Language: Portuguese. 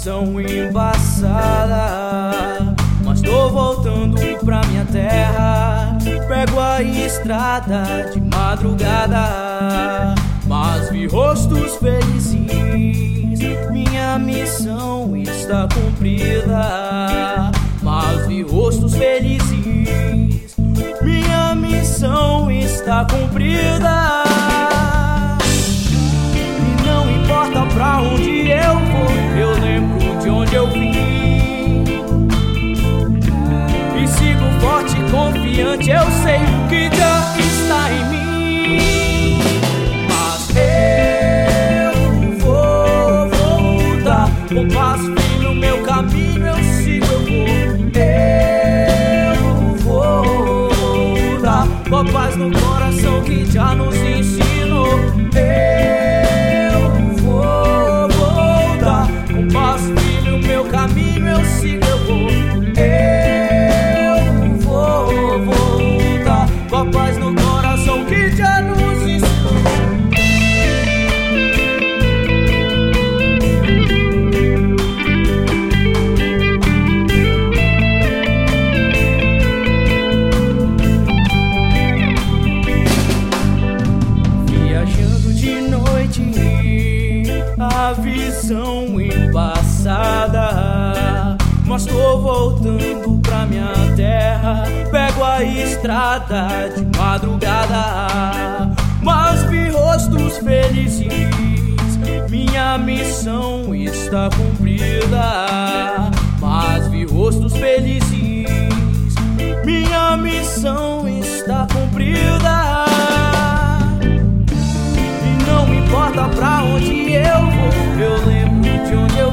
missão embaçada, mas tô voltando pra minha terra. Pego a estrada de madrugada, mas vi rostos felizes. Minha missão está cumprida, mas vi rostos felizes. Minha missão está cumprida. E não importa pra onde eu vou, eu lembro de onde eu vim. E sigo forte e confiante, eu sei que já está em mim. Mas eu vou voltar, com passo firme no meu caminho, eu sigo, eu vou voltar, com a paz no coração que já nos ensinou. Eu vou voltar, com passo firme no meu caminho, eu sigo, eu vou voltar, com a paz no coração que já nos ensinou. Viajando de noite, a visão embaçada, mas tô voltando pra minha terra. Pego a estrada de madrugada, mas vi rostos felizes. Minha missão está cumprida, mas vi rostos felizes. Minha missão está cumprida. E não importa pra onde eu vou, eu lembro de onde eu